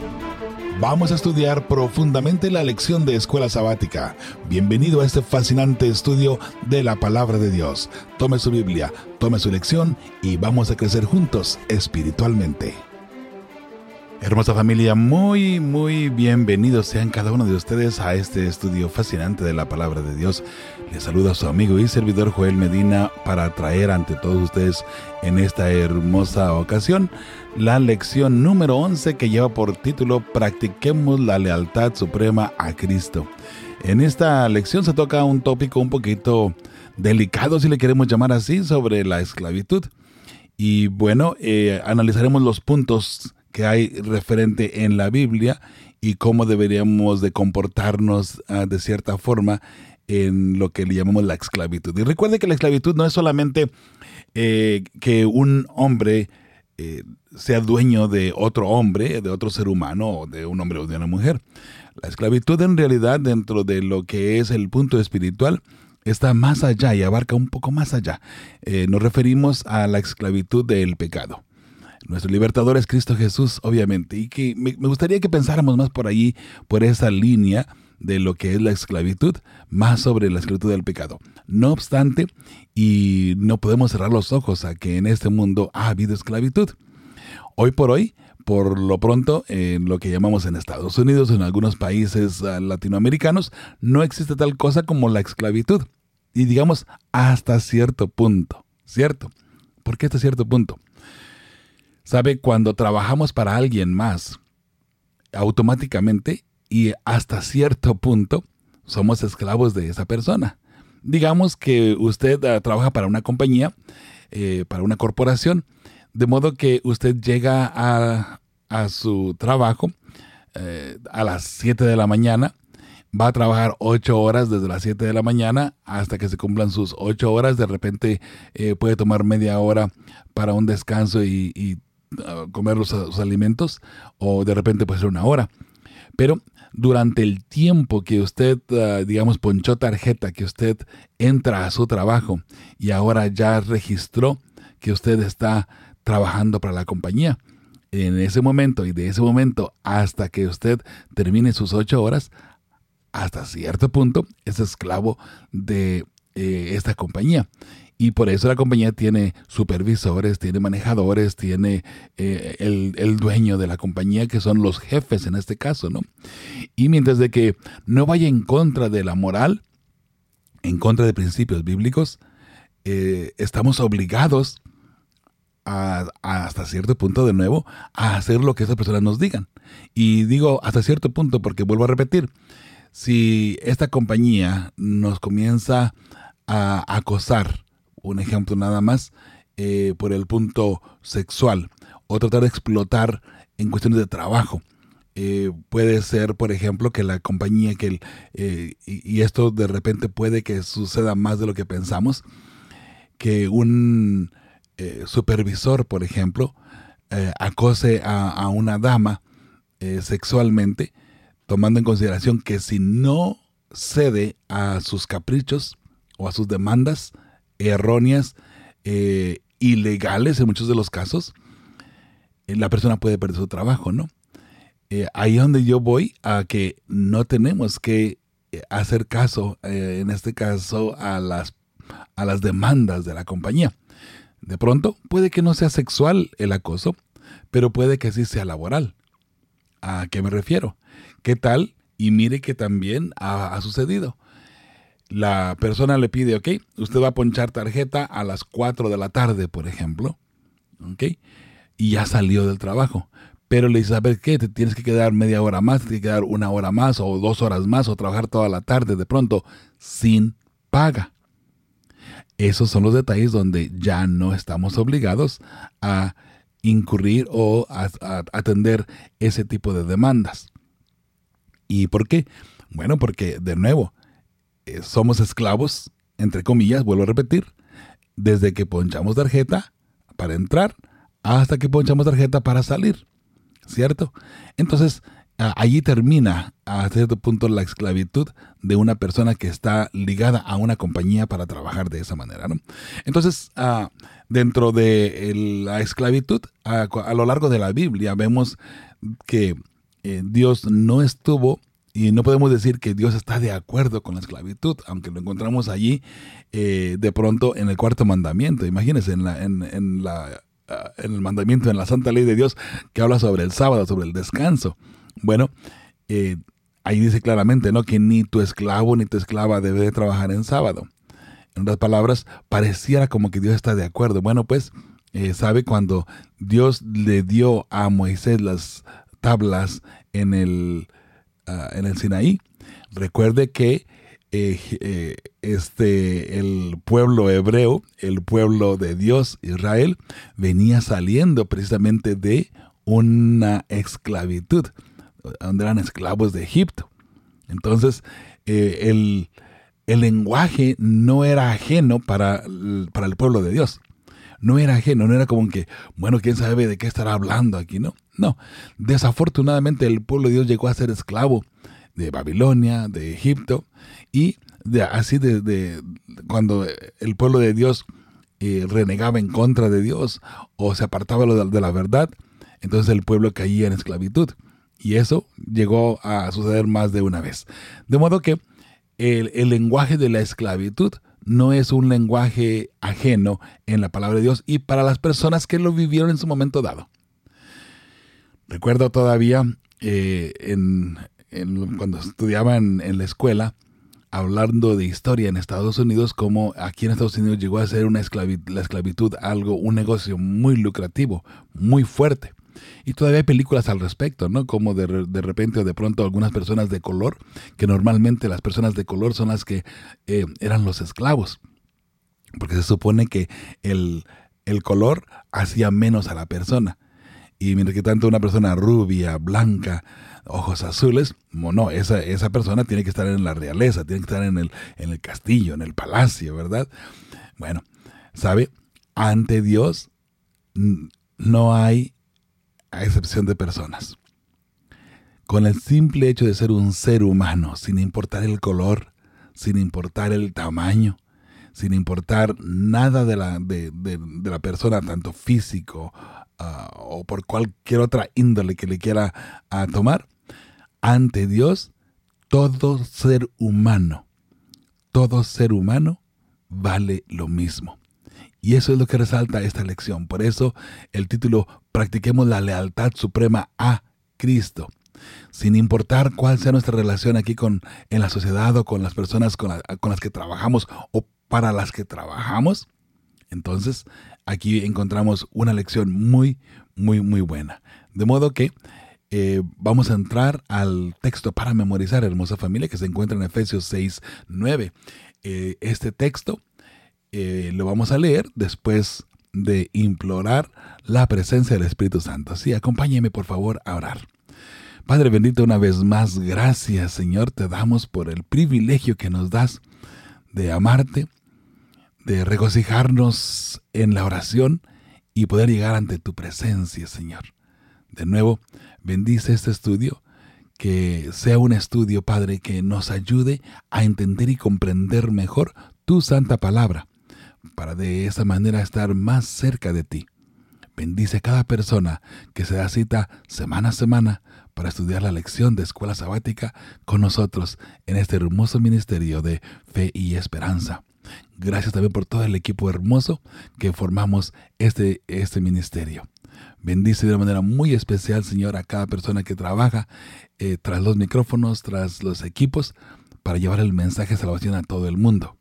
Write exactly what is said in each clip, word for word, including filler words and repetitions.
Vamos a estudiar profundamente la lección de Escuela Sabática. Bienvenido a este fascinante estudio de la Palabra de Dios. Tome su Biblia, tome su lección y vamos a crecer juntos espiritualmente. Hermosa familia, muy, muy bienvenidos sean cada uno de ustedes a este estudio fascinante de la Palabra de Dios. Les saluda su amigo y servidor Joel Medina para traer ante todos ustedes en esta hermosa ocasión la lección número once que lleva por título Practiquemos la lealtad suprema a Cristo. En esta lección se toca un tópico un poquito delicado, si le queremos llamar así, sobre la esclavitud. Y bueno, eh, analizaremos los puntos que hay referente en la Biblia y cómo deberíamos de comportarnos uh, de cierta forma en lo que le llamamos la esclavitud. Y recuerde que la esclavitud no es solamente eh, que un hombre eh, sea dueño de otro hombre, de otro ser humano, o de un hombre o de una mujer. La esclavitud en realidad, dentro de lo que es el punto espiritual, está más allá y abarca un poco más allá. Eh, nos referimos a la esclavitud del pecado. Nuestro libertador es Cristo Jesús, obviamente, y que me, me gustaría que pensáramos más por ahí, por esa línea de lo que es la esclavitud, más sobre la esclavitud del pecado. No obstante, y no podemos cerrar los ojos a que en este mundo ha habido esclavitud. Hoy por hoy, por lo pronto, en lo que llamamos en Estados Unidos, en algunos países uh, latinoamericanos, no existe tal cosa como la esclavitud. Y digamos, hasta cierto punto, ¿cierto? ¿Por qué hasta cierto punto? ¿Sabe? Cuando trabajamos para alguien más, automáticamente y hasta cierto punto, somos esclavos de esa persona. Digamos que usted uh, trabaja para una compañía, eh, para una corporación, de modo que usted llega a, a su trabajo eh, a las siete de la mañana, va a trabajar ocho horas desde las siete de la mañana hasta que se cumplan sus ocho horas. De repente eh, puede tomar media hora para un descanso y, y uh, comer los, los alimentos, o de repente puede ser una hora. Pero durante el tiempo que usted, uh, digamos, ponchó tarjeta, que usted entra a su trabajo y ahora ya registró que usted está trabajando para la compañía, en ese momento y de ese momento hasta que usted termine sus ocho horas, hasta cierto punto es esclavo de eh, esta compañía. Y por eso la compañía tiene supervisores, tiene manejadores, tiene eh, el, el dueño de la compañía, que son los jefes en este caso, ¿no? Y mientras de que no vaya en contra de la moral, en contra de principios bíblicos, eh, estamos obligados A, a hasta cierto punto, de nuevo, a hacer lo que esas personas nos digan. Y digo hasta cierto punto porque vuelvo a repetir, si esta compañía nos comienza a acosar, un ejemplo nada más, eh, por el punto sexual, o tratar de explotar en cuestiones de trabajo, eh, puede ser, por ejemplo, que la compañía, que el, eh, y, y esto de repente puede que suceda más de lo que pensamos, que un Eh, supervisor, por ejemplo, eh, acose a, a una dama eh, sexualmente, tomando en consideración que si no cede a sus caprichos o a sus demandas erróneas, eh, ilegales en muchos de los casos, eh, la persona puede perder su trabajo, ¿no? Eh, ahí es donde yo voy a que no tenemos que eh, hacer caso, eh, en este caso, a las, a las demandas de la compañía. De pronto, puede que no sea sexual el acoso, pero puede que sí sea laboral. ¿A qué me refiero? ¿Qué tal? Y mire que también ha, ha sucedido. La persona le pide, ok, usted va a ponchar tarjeta a las cuatro de la tarde, por ejemplo, ok, y ya salió del trabajo. Pero le dice, ¿sabes qué? Te tienes que quedar media hora más, te tienes que quedar una hora más, o dos horas más, o trabajar toda la tarde, de pronto, sin paga. Esos son los detalles donde ya no estamos obligados a incurrir o a, a atender ese tipo de demandas. ¿Y por qué? Bueno, porque de nuevo, eh, somos esclavos, entre comillas, vuelvo a repetir, desde que ponchamos tarjeta para entrar hasta que ponchamos tarjeta para salir, ¿cierto? Entonces, allí termina a cierto punto la esclavitud de una persona que está ligada a una compañía para trabajar de esa manera, ¿no? Entonces, uh, dentro de el, la esclavitud, uh, a lo largo de la Biblia vemos que eh, Dios no estuvo, y no podemos decir que Dios está de acuerdo con la esclavitud, aunque lo encontramos allí eh, de pronto en el cuarto mandamiento. Imagínense, en, la, en, en, la, uh, en el mandamiento, en la santa ley de Dios, que habla sobre el sábado, sobre el descanso. Bueno, eh, ahí dice claramente, ¿no?, que ni tu esclavo ni tu esclava debe de trabajar en sábado. En otras palabras, pareciera como que Dios está de acuerdo. Bueno, pues, eh, sabe, cuando Dios le dio a Moisés las tablas en el, uh, en el Sinaí, recuerde que eh, eh, este, el pueblo hebreo, el pueblo de Dios, Israel, venía saliendo precisamente de una esclavitud, donde eran esclavos de Egipto. Entonces, eh, el, el lenguaje no era ajeno para, para el pueblo de Dios. No era ajeno, no era como que, bueno, quién sabe de qué estará hablando aquí, ¿no? No, desafortunadamente el pueblo de Dios llegó a ser esclavo de Babilonia, de Egipto, y de, así de, de cuando el pueblo de Dios eh, renegaba en contra de Dios o se apartaba de, de la verdad, entonces el pueblo caía en esclavitud. Y eso llegó a suceder más de una vez. De modo que el, el lenguaje de la esclavitud no es un lenguaje ajeno en la palabra de Dios y para las personas que lo vivieron en su momento dado. Recuerdo todavía eh, en, en, cuando estudiaba en, en la escuela, hablando de historia en Estados Unidos, como aquí en Estados Unidos llegó a ser una esclavitud, la esclavitud algo, un negocio muy lucrativo, muy fuerte. Y todavía hay películas al respecto, ¿no? Como de, de repente o de pronto algunas personas de color, que normalmente las personas de color son las que eh, eran los esclavos. Porque se supone que el, el color hacía menos a la persona. Y mientras que tanto una persona rubia, blanca, ojos azules, no, esa, esa persona tiene que estar en la realeza, tiene que estar en el, en el castillo, en el palacio, ¿verdad? Bueno, ¿sabe? Ante Dios no hay a excepción de personas. Con el simple hecho de ser un ser humano, sin importar el color, sin importar el tamaño, sin importar nada de la, de, de, de la persona, tanto físico uh, o por cualquier otra índole que le quiera uh, tomar, ante Dios, todo ser humano, todo ser humano vale lo mismo. Y eso es lo que resalta esta lección. Por eso el título, practiquemos la lealtad suprema a Cristo. Sin importar cuál sea nuestra relación aquí con, en la sociedad o con las personas con, la, con las que trabajamos o para las que trabajamos. Entonces, aquí encontramos una lección muy, muy, muy buena. De modo que eh, vamos a entrar al texto para memorizar, hermosa familia, que se encuentra en Efesios seis, nueve. Eh, este texto Eh, lo vamos a leer después de implorar la presencia del Espíritu Santo. Sí, acompáñeme por favor a orar. Padre bendito, una vez más, gracias Señor, te damos por el privilegio que nos das de amarte, de regocijarnos en la oración y poder llegar ante tu presencia, Señor. De nuevo, bendice este estudio, que sea un estudio, Padre, que nos ayude a entender y comprender mejor tu santa palabra, para de esa manera estar más cerca de ti. Bendice a cada persona que se da cita semana a semana para estudiar la lección de escuela sabática con nosotros en este hermoso ministerio de fe y esperanza. Gracias también por todo el equipo hermoso que formamos este, este ministerio. Bendice de una manera muy especial, Señor, a cada persona que trabaja eh, tras los micrófonos, tras los equipos, para llevar el mensaje de salvación a todo el mundo.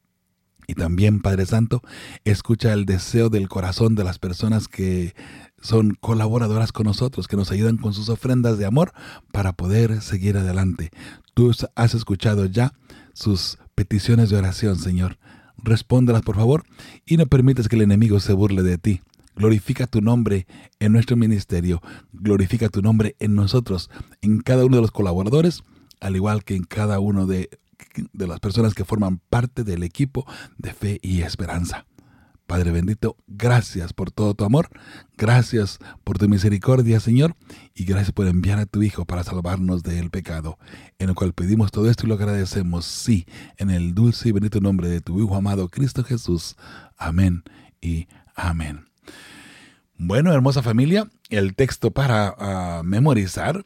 Y también, Padre Santo, escucha el deseo del corazón de las personas que son colaboradoras con nosotros, que nos ayudan con sus ofrendas de amor para poder seguir adelante. Tú has escuchado ya sus peticiones de oración, Señor. Respóndelas, por favor, y no permitas que el enemigo se burle de ti. Glorifica tu nombre en nuestro ministerio. Glorifica tu nombre en nosotros, en cada uno de los colaboradores, al igual que en cada uno de de las personas que forman parte del equipo de fe y esperanza. Padre bendito, gracias por todo tu amor, gracias por tu misericordia, Señor, y gracias por enviar a tu Hijo para salvarnos del pecado, en el cual pedimos todo esto y lo agradecemos, sí, en el dulce y bendito nombre de tu Hijo amado Cristo Jesús. Amén y amén. Bueno, hermosa familia, el texto para uh, memorizar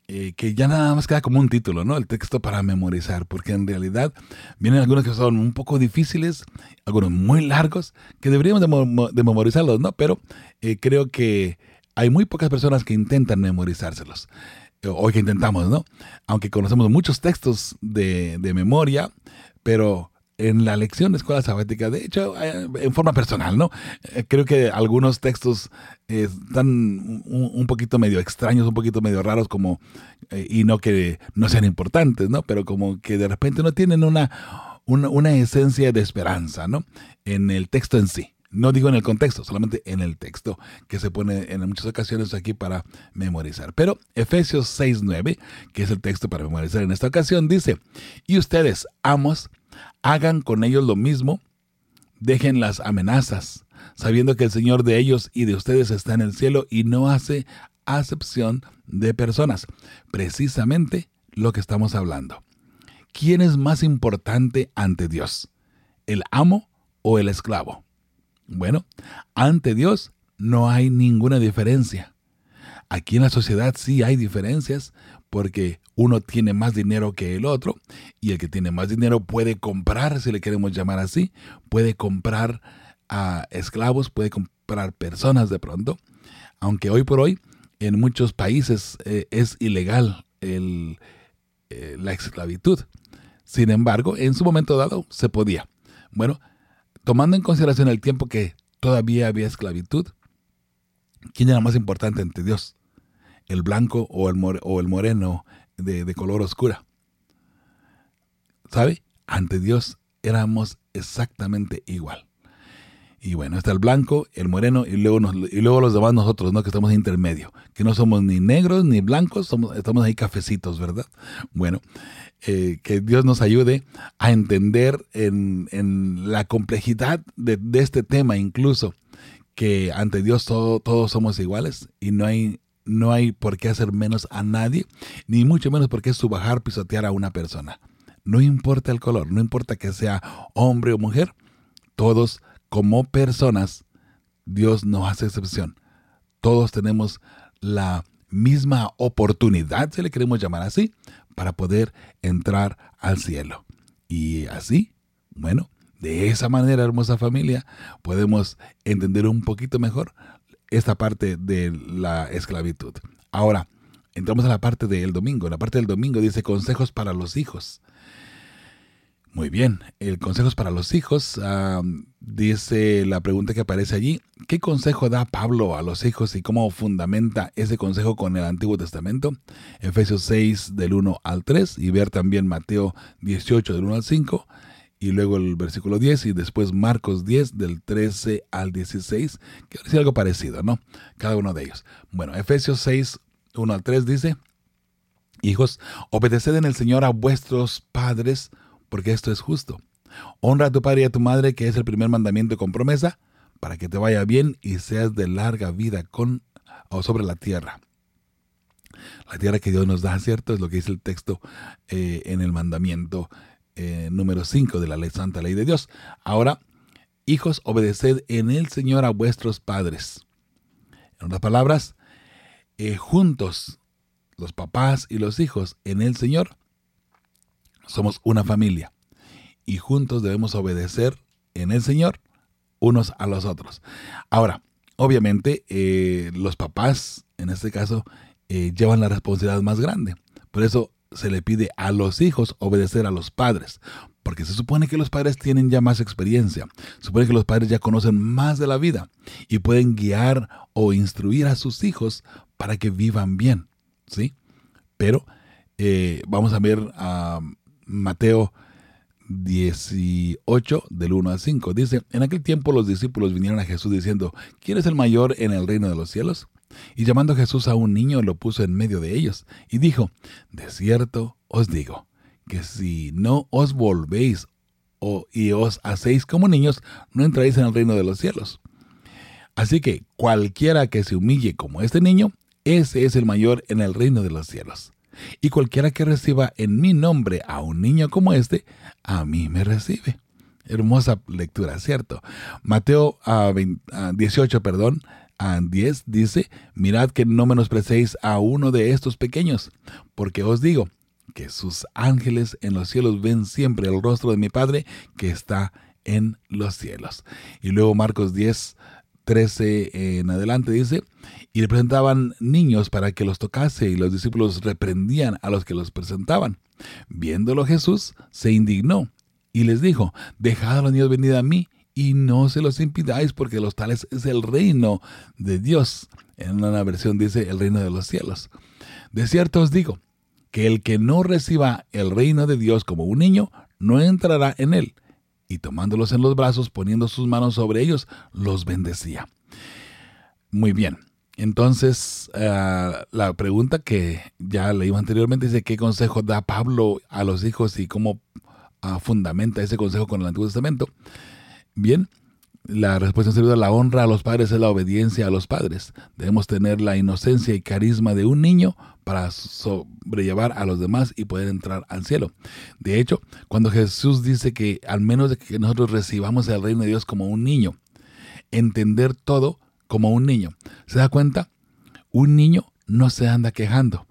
eh, que ya nada más queda como un título, ¿no? El texto para memorizar, porque en realidad vienen algunos que son un poco difíciles, algunos muy largos, que deberíamos de, mo- de memorizarlos, ¿no? Pero eh, creo que hay muy pocas personas que intentan memorizárselos. Eh, O que intentamos, ¿no? Aunque conocemos muchos textos de, de memoria, pero en la lección de escuela sabática, de hecho, eh, en forma personal, ¿no? Eh, creo que algunos textos eh, están un, un poquito medio extraños, un poquito medio raros, como, eh, y no que no sean importantes, ¿no? Pero como que de repente no tienen una, una, una esencia de esperanza, ¿no? En el texto en sí. No digo en el contexto, solamente en el texto que se pone en muchas ocasiones aquí para memorizar. Pero Efesios seis nueve, que es el texto para memorizar en esta ocasión, dice, y ustedes, amos, hagan con ellos lo mismo, dejen las amenazas, sabiendo que el Señor de ellos y de ustedes está en el cielo y no hace acepción de personas. Precisamente lo que estamos hablando. ¿Quién es más importante ante Dios? ¿El amo o el esclavo? Bueno, ante Dios no hay ninguna diferencia. Aquí en la sociedad sí hay diferencias porque uno tiene más dinero que el otro y el que tiene más dinero puede comprar, si le queremos llamar así, puede comprar a esclavos, puede comprar personas de pronto, aunque hoy por hoy en muchos países eh, es ilegal el, eh, la esclavitud. Sin embargo, en su momento dado se podía. Bueno, tomando en consideración el tiempo que todavía había esclavitud, ¿quién era más importante ante Dios? ¿El blanco o el, more, o el moreno de, de color oscura? ¿Sabe? Ante Dios éramos exactamente igual. Y bueno, está el blanco, el moreno y luego, nos, y luego los demás nosotros, ¿no? Que estamos en intermedio, que no somos ni negros ni blancos, somos, estamos ahí cafecitos, ¿verdad? Bueno, eh, que Dios nos ayude a entender en, en la complejidad de, de este tema incluso, que ante Dios todo, todos somos iguales y no hay, no hay por qué hacer menos a nadie, ni mucho menos por qué subajar, pisotear a una persona. No importa el color, no importa que sea hombre o mujer, todos como personas, Dios no hace excepción. Todos tenemos la misma oportunidad, si le queremos llamar así, para poder entrar al cielo. Y así, bueno, de esa manera, hermosa familia, podemos entender un poquito mejor esta parte de la esclavitud. Ahora, entramos a la parte del domingo. La parte del domingo dice consejos para los hijos. Muy bien, el consejo es para los hijos. Uh, dice la pregunta que aparece allí, ¿qué consejo da Pablo a los hijos y cómo fundamenta ese consejo con el Antiguo Testamento? Efesios seis del uno al tres y ver también Mateo dieciocho del uno al cinco y luego el versículo diez y después Marcos diez del trece al dieciséis, que es algo parecido, ¿no? Cada uno de ellos. Bueno, Efesios seis, uno al tres dice, hijos, obedeced en el Señor a vuestros padres, porque esto es justo. Honra a tu padre y a tu madre, que es el primer mandamiento con promesa, para que te vaya bien y seas de larga vida con o sobre la tierra. La tierra que Dios nos da, ¿cierto? Es lo que dice el texto eh, en el mandamiento eh, número cinco de la ley santa, ley de Dios. Ahora, hijos, obedeced en el Señor a vuestros padres. En otras palabras, eh, juntos, los papás y los hijos en el Señor, somos una familia y juntos debemos obedecer en el Señor unos a los otros. Ahora, obviamente, eh, los papás, en este caso, eh, llevan la responsabilidad más grande. Por eso se le pide a los hijos obedecer a los padres, porque se supone que los padres tienen ya más experiencia. Se supone que los padres ya conocen más de la vida y pueden guiar o instruir a sus hijos para que vivan bien, ¿sí? Pero eh, vamos a ver a... Um, Mateo dieciocho, del uno al cinco, dice, en aquel tiempo los discípulos vinieron a Jesús diciendo, ¿quién es el mayor en el reino de los cielos? Y llamando Jesús a un niño, lo puso en medio de ellos, y dijo, de cierto os digo, que si no os volvéis o, y os hacéis como niños, no entráis en el reino de los cielos. Así que cualquiera que se humille como este niño, ese es el mayor en el reino de los cielos. Y cualquiera que reciba en mi nombre a un niño como este, a mí me recibe. Hermosa lectura, ¿cierto? Mateo uh, veinte, uh, dieciocho, perdón, diez dice, mirad que no menosprecéis a uno de estos pequeños, porque os digo que sus ángeles en los cielos ven siempre el rostro de mi Padre que está en los cielos. Y luego Marcos diez, trece en adelante dice, y le presentaban niños para que los tocase, y los discípulos reprendían a los que los presentaban. Viéndolo Jesús, se indignó y les dijo, dejad a los niños venid a mí, y no se los impidáis, porque de los tales es el reino de Dios. En una versión dice el reino de los cielos. De cierto os digo, que el que no reciba el reino de Dios como un niño, no entrará en él. Y tomándolos en los brazos, poniendo sus manos sobre ellos, los bendecía. Muy bien. Entonces, uh, la pregunta que ya leímos anteriormente dice, ¿qué consejo da Pablo a los hijos y cómo uh, fundamenta ese consejo con el Antiguo Testamento? Bien, la respuesta anterior, la honra a los padres es la obediencia a los padres. Debemos tener la inocencia y carisma de un niño para sobrellevar a los demás y poder entrar al cielo. De hecho, cuando Jesús dice que al menos de que nosotros recibamos el reino de Dios como un niño, entender todo como un niño. ¿Se da cuenta? Un niño no se anda quejando.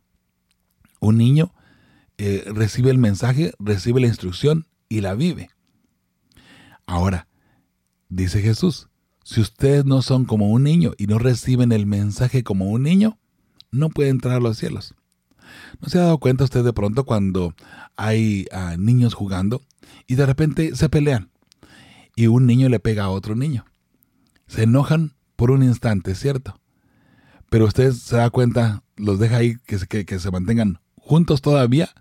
Un niño eh, recibe el mensaje, recibe la instrucción y la vive. Ahora, dice Jesús, si ustedes no son como un niño y no reciben el mensaje como un niño, no pueden entrar a los cielos. ¿No se ha dado cuenta usted de pronto cuando hay uh, niños jugando y de repente se pelean y un niño le pega a otro niño? Se enojan por un instante, ¿cierto? Pero usted se da cuenta, los deja ahí que se, que, que se mantengan juntos todavía.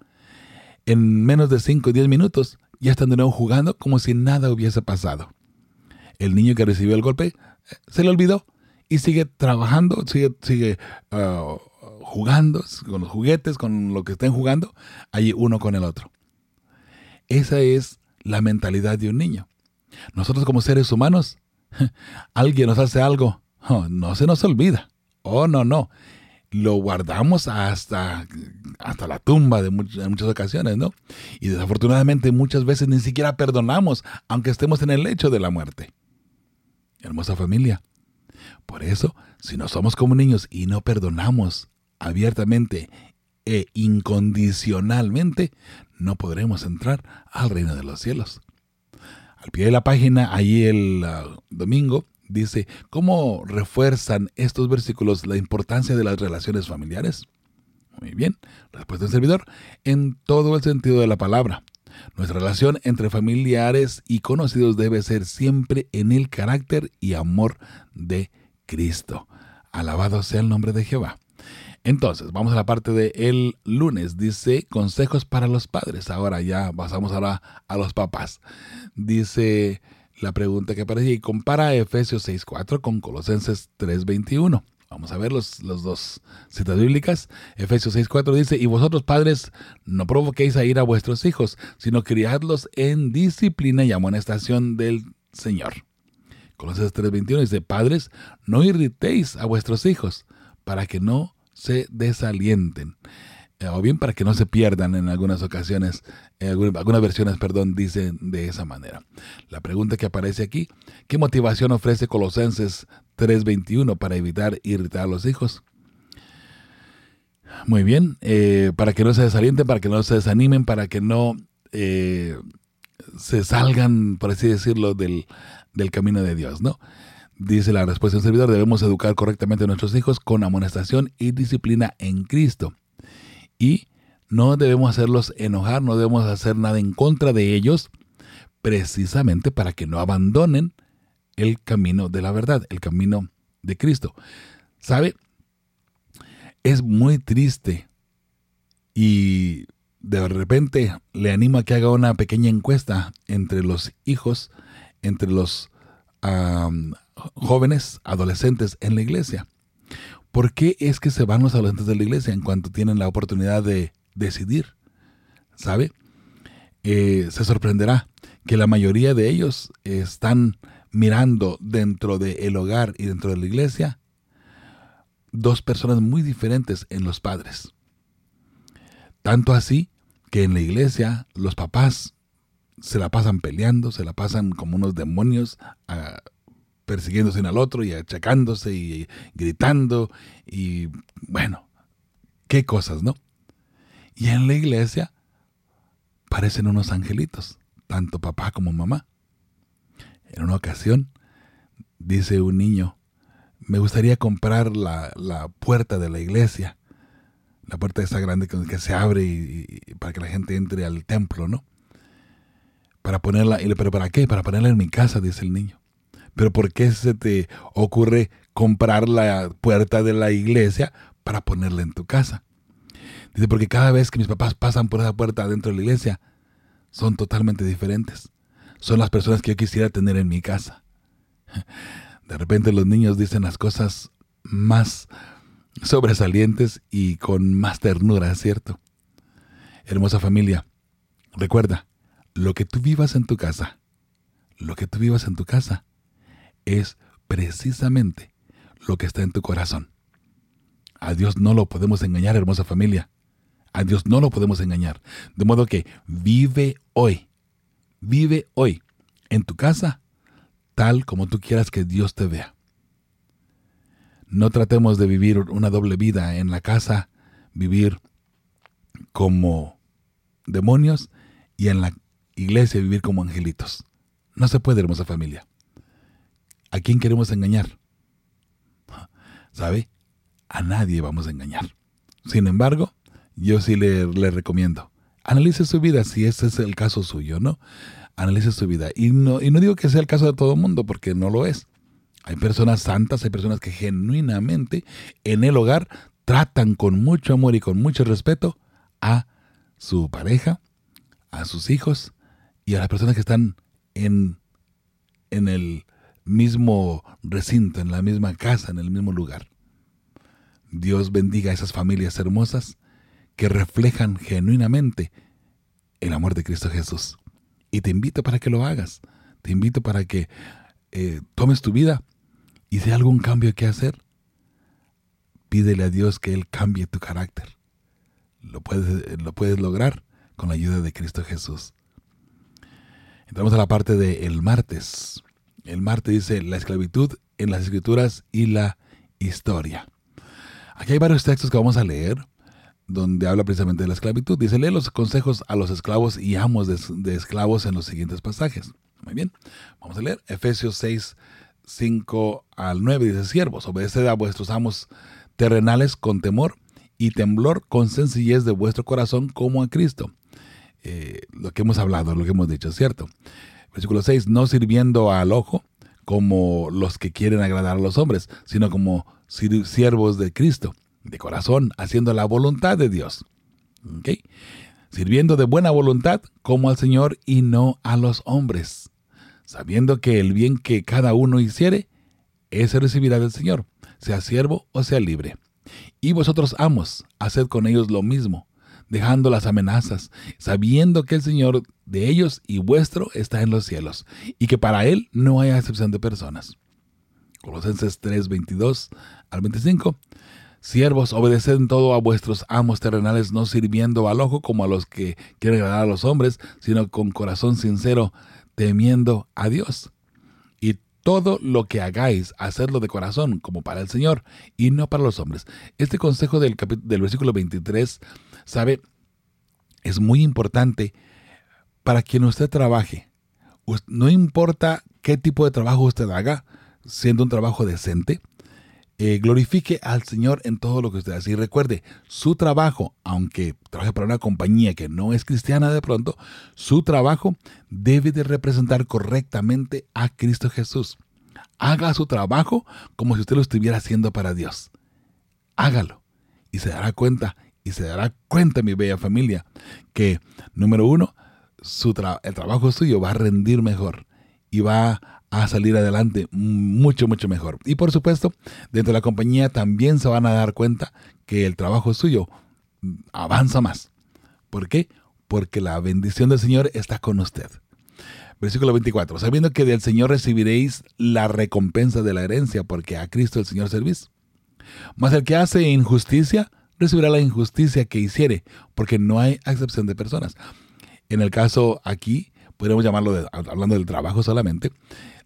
En menos de cinco o diez minutos ya están de nuevo jugando como si nada hubiese pasado. El niño que recibió el golpe se le olvidó y sigue trabajando, sigue, sigue uh, jugando con los juguetes, con lo que estén jugando, allí uno con el otro. Esa es la mentalidad de un niño. Nosotros como seres humanos, alguien nos hace algo, oh, no se nos olvida. Oh, no, no. Lo guardamos hasta, hasta la tumba de much- en muchas ocasiones, ¿no? Y desafortunadamente muchas veces ni siquiera perdonamos, aunque estemos en el lecho de la muerte. Hermosa familia. Por eso, si no somos como niños y no perdonamos abiertamente e incondicionalmente, no podremos entrar al reino de los cielos. Al pie de la página, allí el uh, domingo, dice, ¿cómo refuerzan estos versículos la importancia de las relaciones familiares? Muy bien, respuesta del servidor, en todo el sentido de la palabra. Nuestra relación entre familiares y conocidos debe ser siempre en el carácter y amor de Cristo. Alabado sea el nombre de Jehová. Entonces, vamos a la parte del lunes. Dice, consejos para los padres. Ahora ya pasamos ahora a los papás. Dice la pregunta que aparece y compara Efesios seis cuatro con Colosenses tres veintiuno. Vamos a ver los, los dos citas bíblicas. Efesios seis cuatro dice, y vosotros padres no provoquéis a ir a vuestros hijos, sino criadlos en disciplina y amonestación del Señor. Colosenses tres veintiuno dice, padres, no irritéis a vuestros hijos para que no se desalienten. O bien para que no se pierdan en algunas ocasiones, en algunas, algunas versiones, perdón, dicen de esa manera. La pregunta que aparece aquí, ¿qué motivación ofrece Colosenses tres veintiuno para evitar irritar a los hijos? Muy bien, eh, para que no se desalienten, para que no se desanimen, para que no eh, se salgan, por así decirlo, del, del camino de Dios, ¿no? Dice la respuesta del servidor, debemos educar correctamente a nuestros hijos con amonestación y disciplina en Cristo. Y no debemos hacerlos enojar, no debemos hacer nada en contra de ellos, precisamente para que no abandonen el camino de la verdad, el camino de Cristo. ¿Sabe? Es muy triste y de repente le animo a que haga una pequeña encuesta entre los hijos, entre los um, jóvenes, adolescentes en la iglesia. ¿Por qué es que se van los adolescentes de la iglesia en cuanto tienen la oportunidad de decidir? ¿Sabe? Eh, se sorprenderá que la mayoría de ellos están mirando dentro del hogar y dentro de la iglesia dos personas muy diferentes en los padres. Tanto así que en la iglesia los papás se la pasan peleando, se la pasan como unos demonios, uh, persiguiéndose uno al otro y achacándose y gritando y bueno, qué cosas, ¿no? Y en la iglesia parecen unos angelitos, tanto papá como mamá. En una ocasión dice un niño, me gustaría comprar la, la puerta de la iglesia, la puerta esa grande que, que se abre y, y para que la gente entre al templo, ¿no? Para ponerla, y, pero ¿para qué? Para ponerla en mi casa, dice el niño. Pero ¿por qué se te ocurre comprar la puerta de la iglesia para ponerla en tu casa? Dice, porque cada vez que mis papás pasan por esa puerta dentro de la iglesia, son totalmente diferentes. Son las personas que yo quisiera tener en mi casa. De repente los niños dicen las cosas más sobresalientes y con más ternura, ¿cierto? Hermosa familia, recuerda, lo que tú vivas en tu casa, lo que tú vivas en tu casa es precisamente lo que está en tu corazón. A Dios no lo podemos engañar, hermosa familia. A Dios no lo podemos engañar. De modo que vive hoy, vive hoy en tu casa tal como tú quieras que Dios te vea. No tratemos de vivir una doble vida en la casa, vivir como demonios y en la iglesia vivir como angelitos. No se puede, hermosa familia. ¿A quién queremos engañar? ¿Sabe? A nadie vamos a engañar. Sin embargo, yo sí le, le recomiendo, analice su vida si ese es el caso suyo, ¿no? Analice su vida. Y no, y no digo que sea el caso de todo el mundo, porque no lo es. Hay personas santas, hay personas que genuinamente en el hogar tratan con mucho amor y con mucho respeto a su pareja, a sus hijos y a las personas que están en, en el mismo recinto, en la misma casa, en el mismo lugar. Dios bendiga a esas familias hermosas que reflejan genuinamente el amor de Cristo Jesús. Y te invito para que lo hagas. Te invito para que eh, tomes tu vida y si hay algún cambio que hacer, pídele a Dios que Él cambie tu carácter. Lo puedes, lo puedes lograr con la ayuda de Cristo Jesús. Entramos a la parte del martes. El martes dice la esclavitud en las Escrituras y la historia. Aquí hay varios textos que vamos a leer donde habla precisamente de la esclavitud. Dice, lee los consejos a los esclavos y amos de, de esclavos en los siguientes pasajes. Muy bien, vamos a leer Efesios seis, cinco al nueve. Dice, siervos, obedeced a vuestros amos terrenales con temor y temblor, con sencillez de vuestro corazón como a Cristo. Eh, lo que hemos hablado, lo que hemos dicho, ¿cierto? Versículo seis, no sirviendo al ojo como los que quieren agradar a los hombres, sino como siervos de Cristo, de corazón, haciendo la voluntad de Dios. ¿Okay? Sirviendo de buena voluntad como al Señor y no a los hombres, sabiendo que el bien que cada uno hiciere, ese recibirá del Señor, sea siervo o sea libre. Y vosotros, amos, haced con ellos lo mismo, dejando las amenazas, sabiendo que el Señor de ellos y vuestro está en los cielos, y que para Él no hay acepción de personas. Colosenses tres, veintidós al veinticinco. Siervos, obedeced en todo a vuestros amos terrenales, no sirviendo al ojo como a los que quieren agradar a los hombres, sino con corazón sincero, temiendo a Dios. Y todo lo que hagáis, hacedlo de corazón, como para el Señor, y no para los hombres. Este consejo del, capit- del versículo veintitrés, ¿sabe? Es muy importante para quien usted trabaje. No importa qué tipo de trabajo usted haga, siendo un trabajo decente, eh, glorifique al Señor en todo lo que usted hace. Y recuerde, su trabajo, aunque trabaje para una compañía que no es cristiana de pronto, su trabajo debe de representar correctamente a Cristo Jesús. Haga su trabajo como si usted lo estuviera haciendo para Dios. Hágalo y se dará cuenta, y se dará cuenta, mi bella familia, que, número uno, su tra- el trabajo suyo va a rendir mejor y va a salir adelante mucho, mucho mejor. Y por supuesto, dentro de la compañía también se van a dar cuenta que el trabajo suyo avanza más. ¿Por qué? Porque la bendición del Señor está con usted. Versículo veinticuatro. Sabiendo que del Señor recibiréis la recompensa de la herencia, porque a Cristo el Señor servís. Mas el que hace injusticia, recibirá la injusticia que hiciere, porque no hay acepción de personas. En el caso aquí, podríamos llamarlo, de, hablando del trabajo solamente,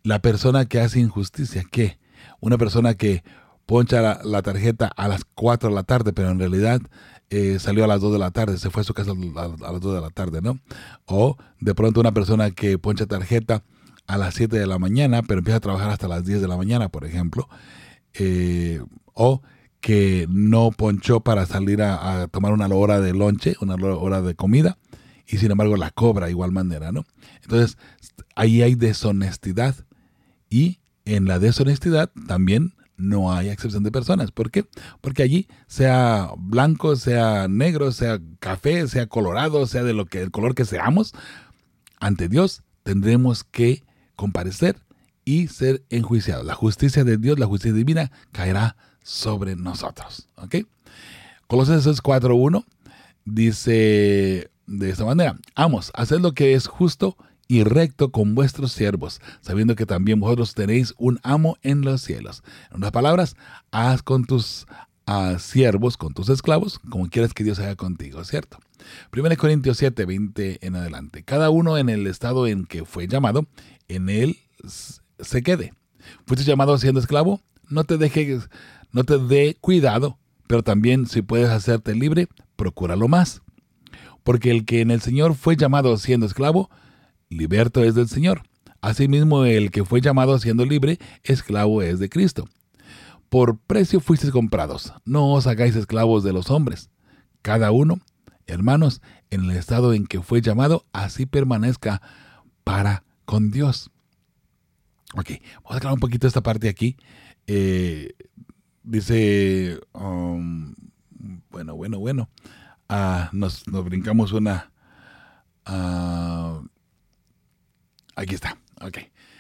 La persona que hace injusticia, ¿qué? Una persona que poncha la, la tarjeta a las cuatro de la tarde, pero en realidad eh, salió a las dos de la tarde, se fue a su casa a, a las dos de la tarde, ¿no? O de pronto una persona que poncha tarjeta a las siete de la mañana, pero empieza a trabajar hasta las diez de la mañana, por ejemplo. Eh, o que no ponchó para salir a, a tomar una hora de lonche, una hora de comida, y sin embargo la cobra de igual manera, ¿no? Entonces, ahí hay deshonestidad, y en la deshonestidad también no hay excepción de personas. ¿Por qué? Porque allí, sea blanco, sea negro, sea café, sea colorado, sea de lo que el color que seamos, ante Dios tendremos que comparecer y ser enjuiciados. La justicia de Dios, la justicia divina, caerá sobre nosotros. ¿Ok? Colosenses cuatro uno dice de esta manera: Amos, haced lo que es justo y recto con vuestros siervos, sabiendo que también vosotros tenéis un amo en los cielos. En otras palabras, haz con tus uh, siervos, con tus esclavos, como quieras que Dios haga contigo, ¿cierto? primera Corintios siete, veinte en adelante. Cada uno en el estado en que fue llamado, en él se quede. ¿Fuiste llamado siendo esclavo? No te dejes, no te dé cuidado, pero también si puedes hacerte libre, procúralo más. Porque el que en el Señor fue llamado siendo esclavo, liberto es del Señor. Asimismo, el que fue llamado siendo libre, esclavo es de Cristo. Por precio fuisteis comprados. No os hagáis esclavos de los hombres. Cada uno, hermanos, en el estado en que fue llamado, así permanezca para con Dios. Ok, vamos a aclarar un poquito esta parte aquí. Eh, dice, um, bueno, bueno, bueno. Uh, nos, nos brincamos una... Uh, Aquí está, ok.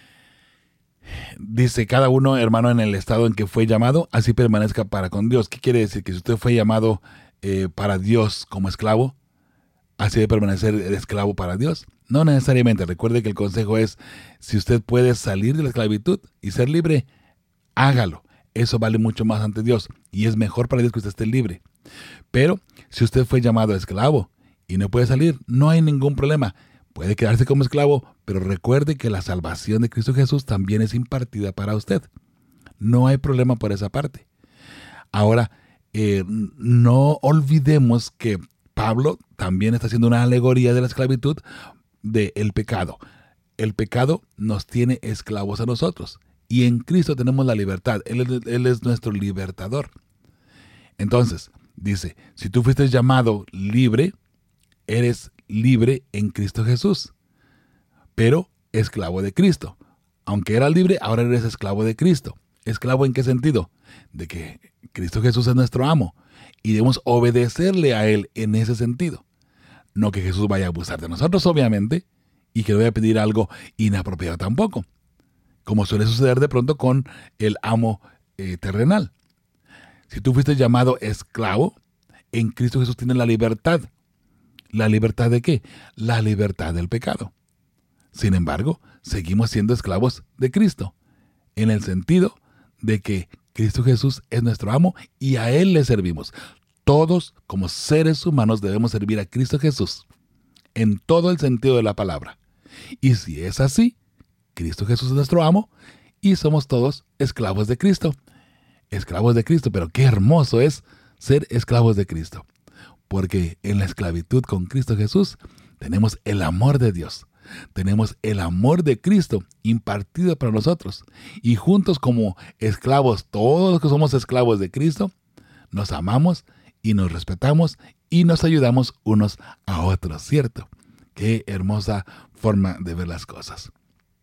Dice, cada uno, hermano, en el estado en que fue llamado, así permanezca para con Dios. ¿Qué quiere decir? Que si usted fue llamado eh, para Dios como esclavo, así debe permanecer el esclavo para Dios. No necesariamente. Recuerde que el consejo es, si usted puede salir de la esclavitud y ser libre, hágalo. Eso vale mucho más ante Dios y es mejor para Dios que usted esté libre. Pero si usted fue llamado esclavo y no puede salir, no hay ningún problema. Puede quedarse como esclavo, pero recuerde que la salvación de Cristo Jesús también es impartida para usted. No hay problema por esa parte. Ahora, eh, no olvidemos que Pablo también está haciendo una alegoría de la esclavitud del pecado. El pecado nos tiene esclavos a nosotros y en Cristo tenemos la libertad. Él es, él es nuestro libertador. Entonces, dice, si tú fuiste llamado libre, eres libre en Cristo Jesús, pero esclavo de Cristo. Aunque eras libre, ahora eres esclavo de Cristo. ¿Esclavo en qué sentido? De que Cristo Jesús es nuestro amo y debemos obedecerle a Él en ese sentido. No que Jesús vaya a abusar de nosotros, obviamente, y que no vaya a pedir algo inapropiado tampoco, como suele suceder de pronto con el amo eh, terrenal. Si tú fuiste llamado esclavo, en Cristo Jesús tienes la libertad. ¿La libertad de qué? La libertad del pecado. Sin embargo, seguimos siendo esclavos de Cristo, en el sentido de que Cristo Jesús es nuestro amo y a Él le servimos. Todos, como seres humanos, debemos servir a Cristo Jesús, en todo el sentido de la palabra. Y si es así, Cristo Jesús es nuestro amo y somos todos esclavos de Cristo. Esclavos de Cristo, pero qué hermoso es ser esclavos de Cristo. Porque en la esclavitud con Cristo Jesús tenemos el amor de Dios. Tenemos el amor de Cristo impartido para nosotros. Y juntos como esclavos, todos los que somos esclavos de Cristo, nos amamos y nos respetamos y nos ayudamos unos a otros, ¿cierto? Qué hermosa forma de ver las cosas.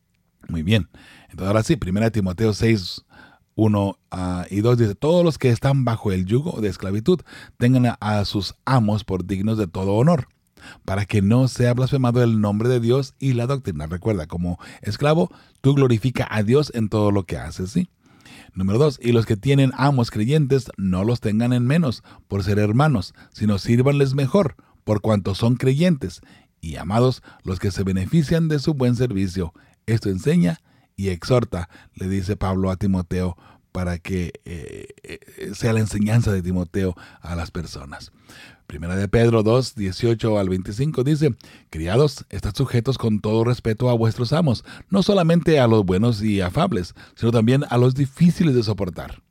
Muy bien. Entonces ahora sí, primera Timoteo seis, uno uh, y dos dice, todos los que están bajo el yugo de esclavitud tengan a, a sus amos por dignos de todo honor, para que no sea blasfemado el nombre de Dios y la doctrina. Recuerda, como esclavo, tú glorifica a Dios en todo lo que haces, ¿sí? Número dos, y los que tienen amos creyentes, no los tengan en menos por ser hermanos, sino sírvanles mejor, por cuanto son creyentes, y amados los que se benefician de su buen servicio. Esto enseña y exhorta, le dice Pablo a Timoteo, para que eh, sea la enseñanza de Timoteo a las personas. Primera de Pedro dos, dieciocho al veinticinco dice: criados, estad sujetos con todo respeto a vuestros amos, no solamente a los buenos y afables, sino también a los difíciles de soportar.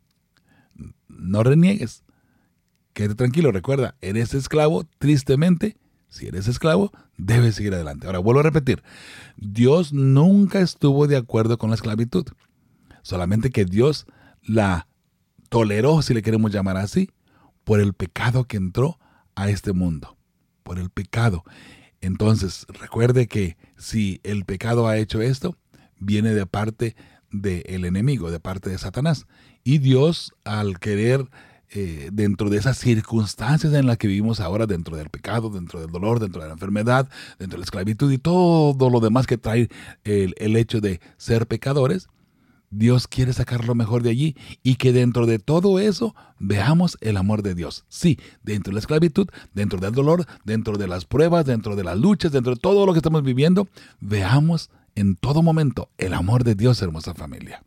No reniegues. Quédate tranquilo, recuerda, eres esclavo, tristemente, si eres esclavo, debes seguir adelante. Ahora, vuelvo a repetir, Dios nunca estuvo de acuerdo con la esclavitud, solamente que Dios la toleró, si le queremos llamar así, por el pecado que entró a este mundo, por el pecado. Entonces, recuerde que si el pecado ha hecho esto, viene de parte del enemigo, de parte de Satanás. Y Dios, al querer, eh, dentro de esas circunstancias en las que vivimos ahora, dentro del pecado, dentro del dolor, dentro de la enfermedad, dentro de la esclavitud y todo lo demás que trae el, el hecho de ser pecadores, Dios quiere sacar lo mejor de allí y que dentro de todo eso veamos el amor de Dios. Sí, dentro de la esclavitud, dentro del dolor, dentro de las pruebas, dentro de las luchas, dentro de todo lo que estamos viviendo, veamos en todo momento el amor de Dios, hermosa familia.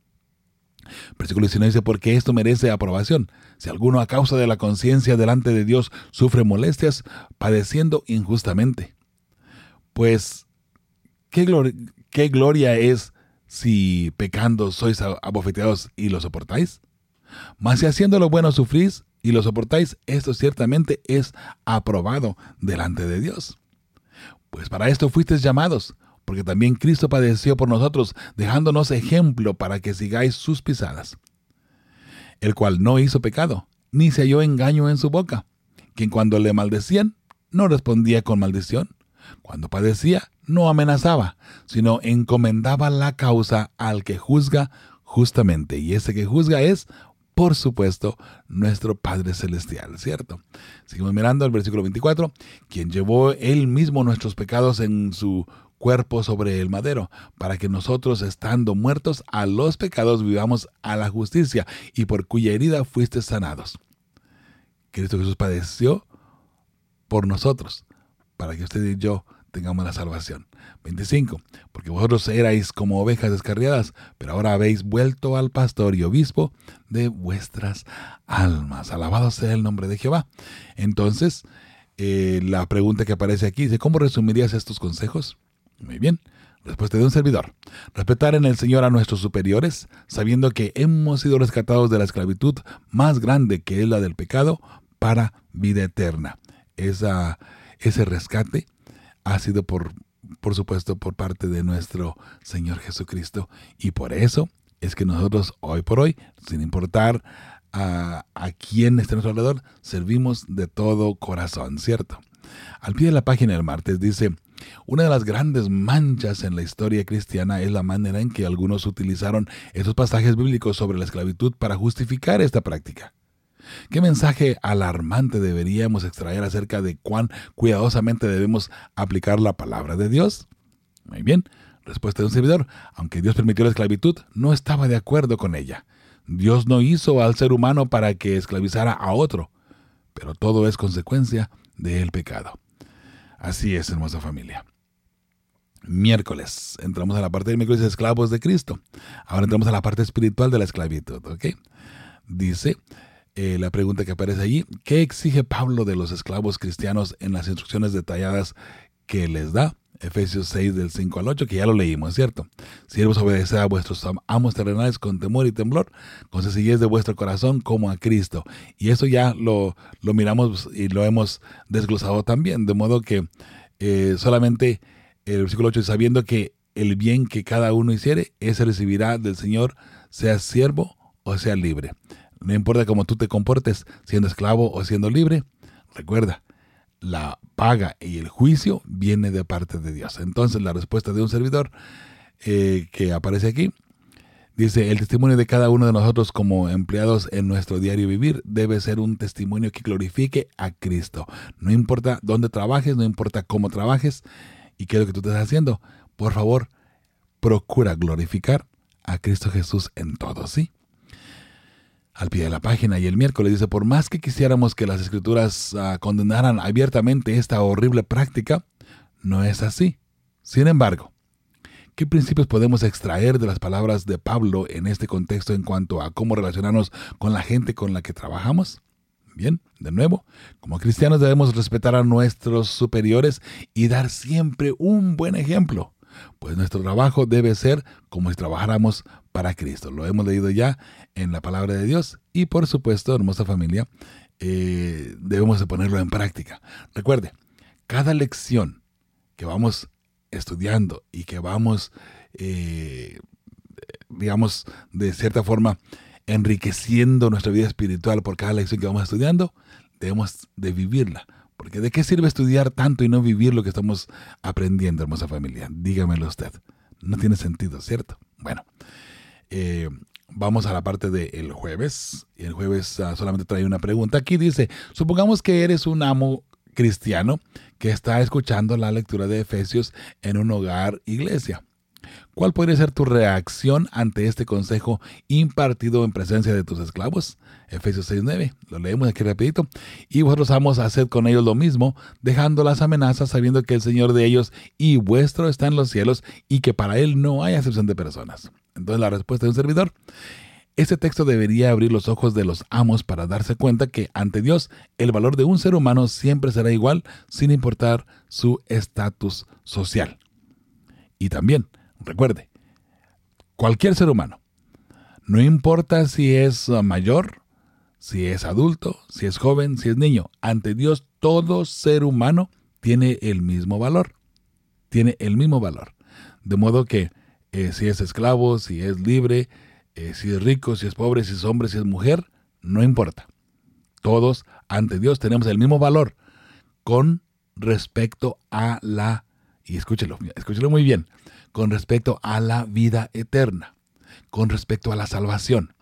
Versículo diecinueve dice: porque esto merece aprobación. Si alguno a causa de la conciencia delante de Dios sufre molestias, padeciendo injustamente. Pues, ¿qué, glor- qué gloria es si pecando sois abofeteados y lo soportáis? Mas si haciendo lo bueno sufrís y lo soportáis, esto ciertamente es aprobado delante de Dios. Pues para esto fuisteis llamados, porque también Cristo padeció por nosotros, dejándonos ejemplo para que sigáis sus pisadas. El cual no hizo pecado, ni se halló engaño en su boca, quien cuando le maldecían, no respondía con maldición. Cuando padecía, no amenazaba, sino encomendaba la causa al que juzga justamente. Y ese que juzga es, por supuesto, nuestro Padre Celestial, ¿cierto? Seguimos mirando el versículo veinticuatro. Quien llevó él mismo nuestros pecados en su cuerpo sobre el madero, para que nosotros, estando muertos a los pecados, vivamos a la justicia, y por cuya herida fuiste sanados. Cristo Jesús padeció por nosotros, para que usted y yo tengamos la salvación. veinticinco. Porque vosotros erais como ovejas descarriadas, pero ahora habéis vuelto al pastor y obispo de vuestras almas. Alabado sea el nombre de Jehová. Entonces, eh, la pregunta que aparece aquí dice: ¿cómo resumirías estos consejos? Muy bien. Respuesta de un servidor: respetar en el Señor a nuestros superiores, sabiendo que hemos sido rescatados de la esclavitud más grande, que es la del pecado, para vida eterna. Esa, ese rescate ha sido por, por supuesto, por parte de nuestro Señor Jesucristo. Y por eso es que nosotros hoy por hoy, sin importar a, a quién esté a nuestro alrededor, servimos de todo corazón, ¿cierto? Al pie de la página del martes dice: una de las grandes manchas en la historia cristiana es la manera en que algunos utilizaron estos pasajes bíblicos sobre la esclavitud para justificar esta práctica. ¿Qué mensaje alarmante deberíamos extraer acerca de cuán cuidadosamente debemos aplicar la palabra de Dios? Muy bien, respuesta de un servidor: aunque Dios permitió la esclavitud, no estaba de acuerdo con ella. Dios no hizo al ser humano para que esclavizara a otro, pero todo es consecuencia del pecado. Así es, hermosa familia. Miércoles, entramos a la parte del miércoles de esclavos de Cristo. Ahora entramos a la parte espiritual de la esclavitud, ¿ok? Dice eh, la pregunta que aparece allí: ¿qué exige Pablo de los esclavos cristianos en las instrucciones detalladas que les da? Efesios seis, del cinco al ocho, que ya lo leímos, ¿cierto? Siervos, obedeced a vuestros amos terrenales con temor y temblor, con sencillez de vuestro corazón, como a Cristo. Y eso ya lo, lo miramos y lo hemos desglosado también, de modo que eh, solamente el versículo ocho, sabiendo que el bien que cada uno hiciere, ese recibirá del Señor, sea siervo o sea libre. No importa cómo tú te comportes, siendo esclavo o siendo libre, recuerda, la paga y el juicio viene de parte de Dios. Entonces, la respuesta de un servidor eh, que aparece aquí dice: el testimonio de cada uno de nosotros como empleados en nuestro diario vivir debe ser un testimonio que glorifique a Cristo. No importa dónde trabajes, no importa cómo trabajes y qué es lo que tú estás haciendo, por favor, procura glorificar a Cristo Jesús en todo, ¿sí? Al pie de la página, y el miércoles dice: por más que quisiéramos que las escrituras uh, condenaran abiertamente esta horrible práctica, no es así. Sin embargo, ¿qué principios podemos extraer de las palabras de Pablo en este contexto en cuanto a cómo relacionarnos con la gente con la que trabajamos? Bien, de nuevo, como cristianos debemos respetar a nuestros superiores y dar siempre un buen ejemplo, pues nuestro trabajo debe ser como si trabajáramos para Cristo. Lo hemos leído ya en la palabra de Dios y por supuesto, hermosa familia, eh, debemos de ponerlo en práctica. Recuerde, cada lección que vamos estudiando y que vamos, eh, digamos, de cierta forma, enriqueciendo nuestra vida espiritual por cada lección que vamos estudiando, debemos de vivirla. Porque ¿de qué sirve estudiar tanto y no vivir lo que estamos aprendiendo, hermosa familia? Dígamelo usted. No tiene sentido, ¿cierto? Bueno, eh, vamos a la parte del jueves. Y el jueves uh, solamente trae una pregunta. Aquí dice, supongamos que eres un amo cristiano que está escuchando la lectura de Efesios en un hogar iglesia. ¿Cuál podría ser tu reacción ante este consejo impartido en presencia de tus esclavos? Efesios seis nueve, lo leemos aquí rapidito. Y vosotros, amos, haced con ellos lo mismo, dejando las amenazas, sabiendo que el Señor de ellos y vuestro está en los cielos y que para Él no hay acepción de personas. Entonces la respuesta de un servidor: este texto debería abrir los ojos de los amos para darse cuenta que ante Dios el valor de un ser humano siempre será igual, sin importar su estatus social. Y también, recuerde, cualquier ser humano, no importa si es mayor, si es adulto, si es joven, si es niño, ante Dios todo ser humano tiene el mismo valor, tiene el mismo valor. De modo que eh, si es esclavo, si es libre, eh, si es rico, si es pobre, si es hombre, si es mujer, no importa. Todos ante Dios tenemos el mismo valor con respecto a la, y escúchelo, escúchelo muy bien, con respecto a la vida eterna, con respecto a la salvación.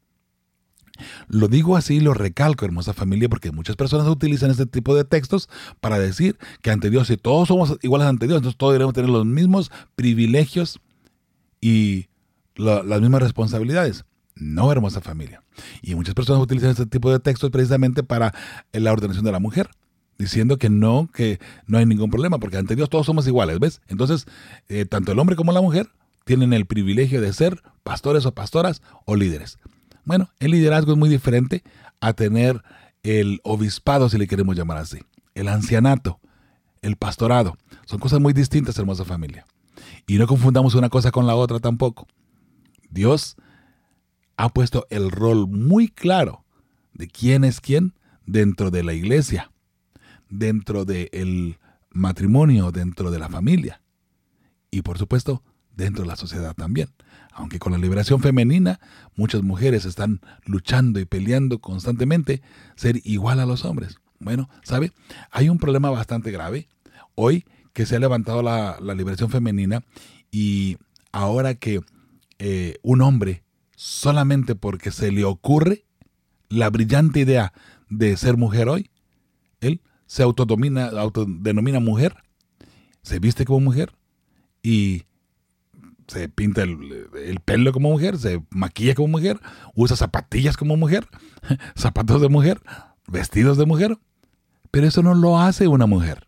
Lo digo así y lo recalco, hermosa familia, porque muchas personas utilizan este tipo de textos para decir que ante Dios, si todos somos iguales ante Dios, entonces todos debemos tener los mismos privilegios y la, las mismas responsabilidades. No, hermosa familia. Y muchas personas utilizan este tipo de textos precisamente para la ordenación de la mujer, diciendo que no, que no hay ningún problema, porque ante Dios todos somos iguales, ¿ves? Entonces, eh, tanto el hombre como la mujer tienen el privilegio de ser pastores o pastoras o líderes. Bueno, el liderazgo es muy diferente a tener el obispado, si le queremos llamar así, el ancianato, el pastorado. Son cosas muy distintas, hermosa familia. Y no confundamos una cosa con la otra tampoco. Dios ha puesto el rol muy claro de quién es quién dentro de la iglesia, dentro del matrimonio, dentro de la familia y por supuesto dentro de la sociedad también. Aunque con la liberación femenina muchas mujeres están luchando y peleando constantemente ser igual a los hombres. Bueno, ¿sabe? Hay un problema bastante grave hoy que se ha levantado la, la liberación femenina y ahora que eh, un hombre solamente porque se le ocurre la brillante idea de ser mujer hoy, él se autodomina, autodenomina mujer, se viste como mujer y se pinta el, el pelo como mujer, se maquilla como mujer, usa zapatillas como mujer, zapatos de mujer, vestidos de mujer, pero eso no lo hace una mujer.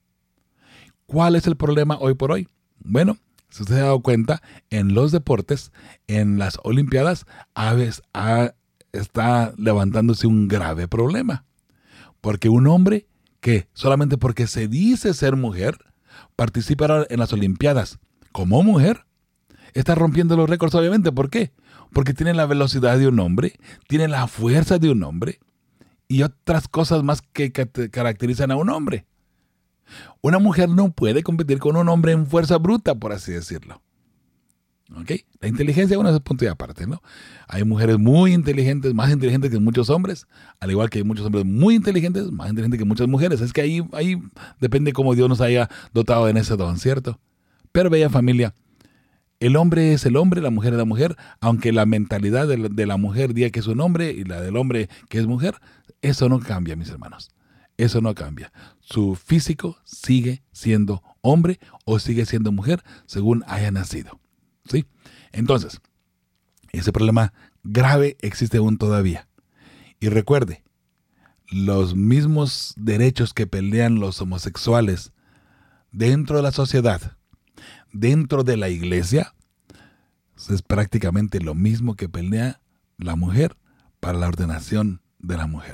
¿Cuál es el problema hoy por hoy? Bueno, si usted se ha dado cuenta, en los deportes, en las Olimpiadas, a veces a, está levantándose un grave problema. Porque un hombre que solamente porque se dice ser mujer, participa en las Olimpiadas como mujer, está rompiendo los récords, obviamente. ¿Por qué? Porque tiene la velocidad de un hombre, tiene la fuerza de un hombre y otras cosas más que caracterizan a un hombre. Una mujer no puede competir con un hombre en fuerza bruta, por así decirlo. ¿Ok? La inteligencia, bueno, es el punto de aparte, ¿no? Hay mujeres muy inteligentes, más inteligentes que muchos hombres, al igual que hay muchos hombres muy inteligentes, más inteligentes que muchas mujeres. Es que ahí, ahí depende cómo Dios nos haya dotado en ese don, ¿cierto? Pero bella familia, el hombre es el hombre, la mujer es la mujer, aunque la mentalidad de la, de la mujer diga que es un hombre y la del hombre que es mujer, eso no cambia, mis hermanos. Eso no cambia. Su físico sigue siendo hombre o sigue siendo mujer según haya nacido. ¿Sí? Entonces, ese problema grave existe aún todavía. Y recuerde, los mismos derechos que pelean los homosexuales dentro de la sociedad, dentro de la iglesia, es prácticamente lo mismo que pelea la mujer para la ordenación de la mujer.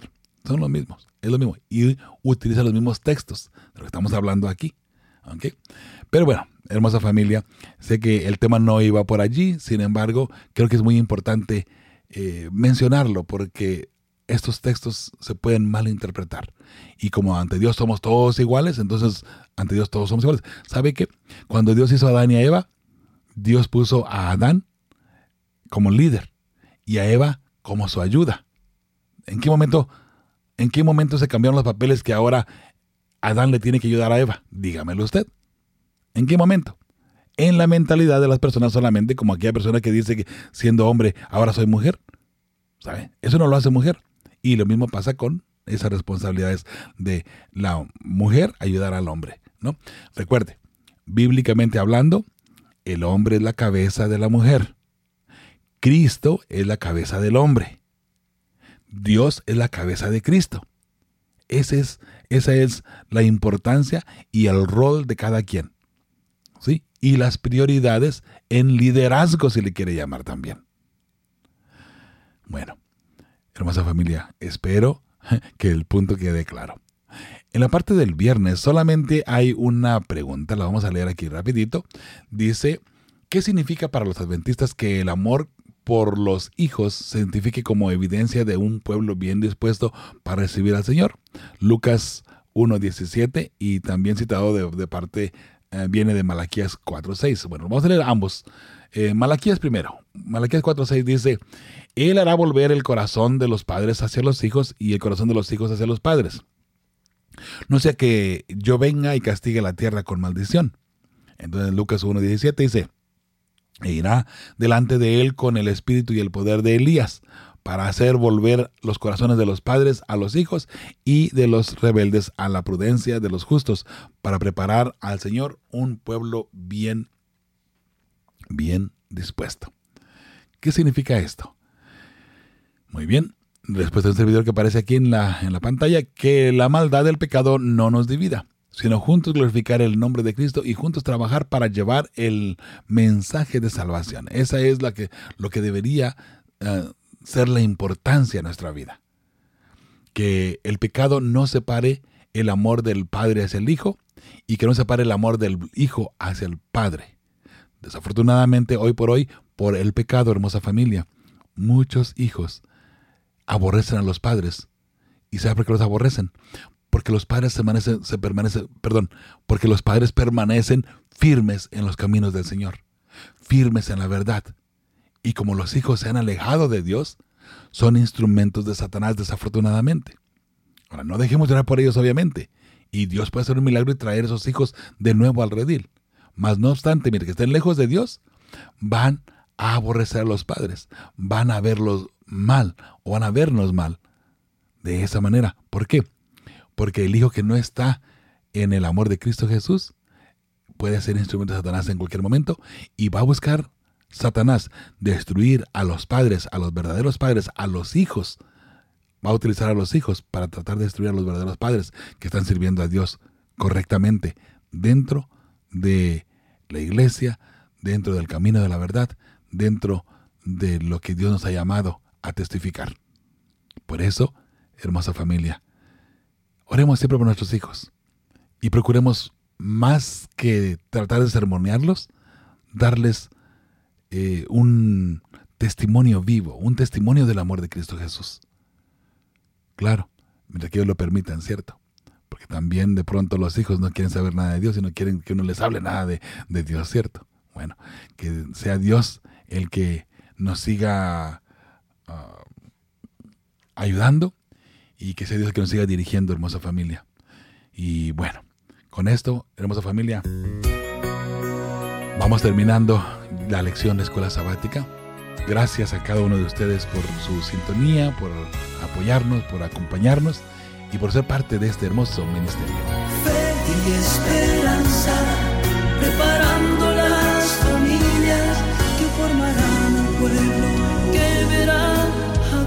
Son los mismos, es lo mismo. Y utiliza los mismos textos de lo que estamos hablando aquí. ¿Okay? Pero bueno, hermosa familia, sé que el tema no iba por allí, sin embargo, creo que es muy importante eh, mencionarlo porque estos textos se pueden malinterpretar. Y como ante Dios somos todos iguales, entonces ante Dios todos somos iguales. ¿Sabe qué? Cuando Dios hizo a Adán y a Eva, Dios puso a Adán como líder y a Eva como su ayuda. ¿En qué momento, en qué momento se cambiaron los papeles que ahora Adán le tiene que ayudar a Eva? Dígamelo usted. ¿En qué momento? En la mentalidad de las personas solamente, como aquella persona que dice que siendo hombre ahora soy mujer. ¿Sabe? Eso no lo hace mujer. Y lo mismo pasa con esas responsabilidades de la mujer ayudar al hombre, ¿no? Recuerde, bíblicamente hablando, el hombre es la cabeza de la mujer. Cristo es la cabeza del hombre. Dios es la cabeza de Cristo. Ese es, esa es la importancia y el rol de cada quien, ¿sí? Y las prioridades en liderazgo, si le quiere llamar también. Bueno, hermosa familia, espero que el punto quede claro. En la parte del viernes solamente hay una pregunta, la vamos a leer aquí rapidito. Dice, ¿qué significa para los adventistas que el amor por los hijos se identifique como evidencia de un pueblo bien dispuesto para recibir al Señor? Lucas uno diecisiete y también citado de, de parte, eh, viene de Malaquías cuatro seis. Bueno, vamos a leer ambos. Eh, Malaquías primero. Malaquías cuatro seis dice, Él hará volver el corazón de los padres hacia los hijos y el corazón de los hijos hacia los padres. No sea que yo venga y castigue la tierra con maldición. Entonces Lucas uno diecisiete dice, e irá delante de él con el espíritu y el poder de Elías, para hacer volver los corazones de los padres a los hijos y de los rebeldes a la prudencia de los justos, para preparar al Señor un pueblo bien, bien dispuesto. ¿Qué significa esto? Muy bien, respuesta a un servidor que aparece aquí en la, en la pantalla, que la maldad del pecado no nos divida, sino juntos glorificar el nombre de Cristo y juntos trabajar para llevar el mensaje de salvación. Esa es la que, lo que debería uh, ser la importancia de nuestra vida. Que el pecado no separe el amor del Padre hacia el Hijo y que no separe el amor del Hijo hacia el Padre. Desafortunadamente, hoy por hoy, por el pecado, hermosa familia, muchos hijos aborrecen a los padres. ¿Y sabe por qué los aborrecen? Porque los padres se permanecen, se permanecen, perdón, porque los padres permanecen firmes en los caminos del Señor, firmes en la verdad. Y como los hijos se han alejado de Dios, son instrumentos de Satanás, desafortunadamente. Ahora, no dejemos de orar por ellos, obviamente. Y Dios puede hacer un milagro y traer a esos hijos de nuevo al redil. Mas no obstante, mire, que estén lejos de Dios, van a aborrecer a los padres, van a verlos mal o van a vernos mal. De esa manera. ¿Por qué? Porque el hijo que no está en el amor de Cristo Jesús puede ser instrumento de Satanás en cualquier momento y va a buscar Satanás destruir a los padres, a los verdaderos padres, a los hijos. Va a utilizar a los hijos para tratar de destruir a los verdaderos padres que están sirviendo a Dios correctamente dentro de la iglesia, dentro del camino de la verdad, dentro de lo que Dios nos ha llamado a testificar. Por eso, hermosa familia, oremos siempre por nuestros hijos y procuremos, más que tratar de sermonearlos, darles eh, un testimonio vivo, un testimonio del amor de Cristo Jesús. Claro, mientras que ellos lo permitan, ¿cierto? Porque también de pronto los hijos no quieren saber nada de Dios y no quieren que uno les hable nada de, de Dios, ¿cierto? Bueno, que sea Dios el que nos siga uh, ayudando y que sea Dios el que nos siga dirigiendo, hermosa familia. Y bueno, con esto, hermosa familia, vamos terminando la lección de Escuela Sabática. Gracias a cada uno de ustedes por su sintonía, por apoyarnos, por acompañarnos y por ser parte de este hermoso ministerio. Fe y esperanza, preparando las familias que formarán un pueblo que verá a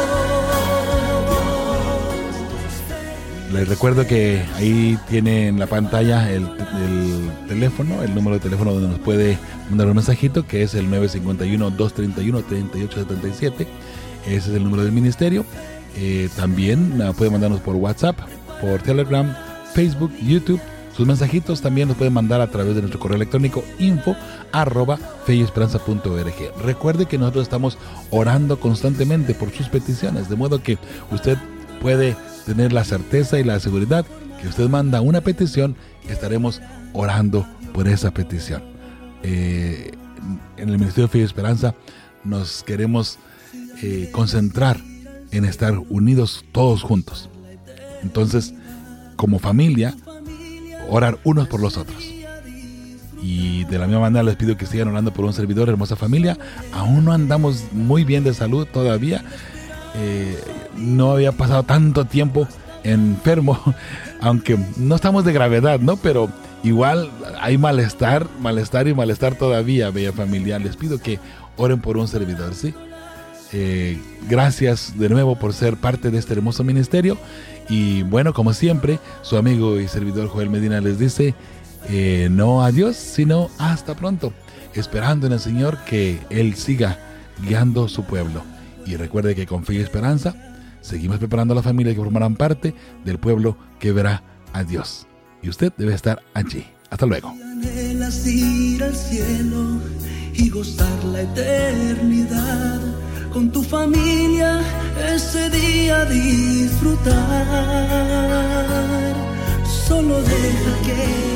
Dios. Les recuerdo que ahí tiene en la pantalla el, el teléfono, el número de teléfono donde nos puede mandar un mensajito, que es el nueve cinco uno, dos tres uno, tres ocho siete siete. Ese es el número del ministerio. Eh, también uh, pueden mandarnos por WhatsApp, por Telegram, Facebook, YouTube. Sus mensajitos también los pueden mandar a través de nuestro correo electrónico info arroba fe y esperanza punto org. Recuerde que nosotros estamos orando constantemente por sus peticiones, de modo que usted puede tener la certeza y la seguridad que usted manda una petición, estaremos orando por esa petición. Eh, en el Ministerio de Fe y Esperanza nos queremos eh, concentrar en estar unidos todos juntos. Entonces, como familia, orar unos por los otros. Y de la misma manera les pido que sigan orando por un servidor, hermosa familia. Aún no andamos muy bien de salud todavía. Eh, no había pasado tanto tiempo enfermo, aunque no estamos de gravedad, ¿no? Pero igual hay malestar, malestar y malestar todavía, bella familia. Les pido que oren por un servidor, ¿sí? Eh, gracias de nuevo por ser parte de este hermoso ministerio. Y bueno, como siempre, su amigo y servidor Joel Medina les dice eh, no adiós, sino hasta pronto, esperando en el Señor que Él siga guiando su pueblo. Y recuerde que con fe y esperanza seguimos preparando a la familia que formarán parte del pueblo que verá a Dios. Y usted debe estar allí. Hasta luego. Anhelas ir al cielo y gozar la eternidad. Con tu familia ese día disfrutar. Solo deja que